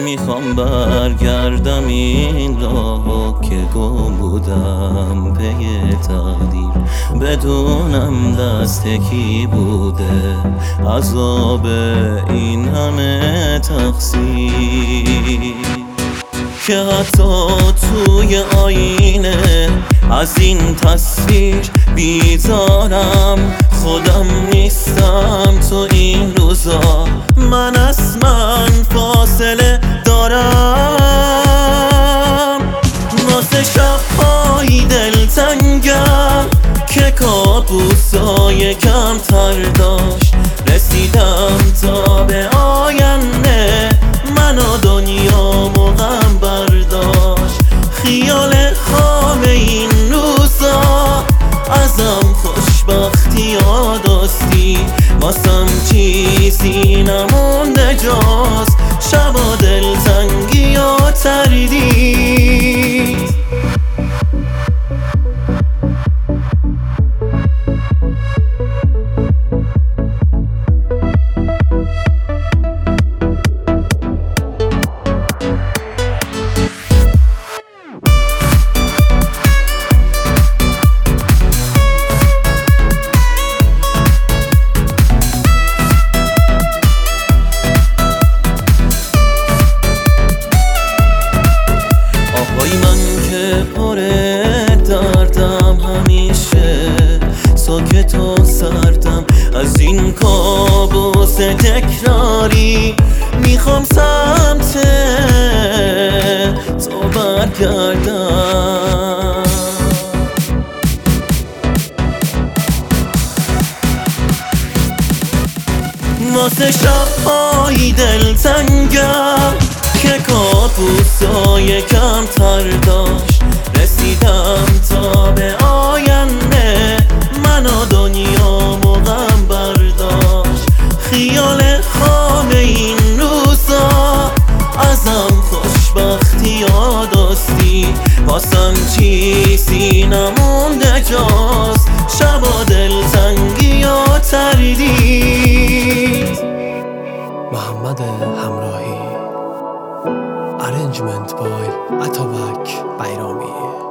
میخوام برگردم این راه که گم بودم پی تقدیر، بدونم دست کی بوده عذاب این همه تقصیر. که حتی توی آینه از این تصویر بیزارم، خودم نیستم تو این روزا، من از من فاصله دارم. واسه شب‌های دلتنگم که کابوسای کمتر داشت، رسیدم تا به آینده، من و دنیامو غم برداشت. خیال خواب این روزا ازم خوشبختی یاداستی، واسم چیزی نمونده جز شب و دلتنگی و تردید. دردم همیشه ساکت و سردم، از این کابوس تکراری میخوام سمت تو برگردم. واسه شب‌های دلتنگم که کابوسای کمتر داشت، رسیدم تا به آینده، من و دنیامو غم برداشت. خیال خواب این روزا ازم خوشبختی یاداستی، واسم چیزی نمونده جز شب و دلتنگی و تردید. محمد همراهی، ارنجمنت بای اتابک بیرامی.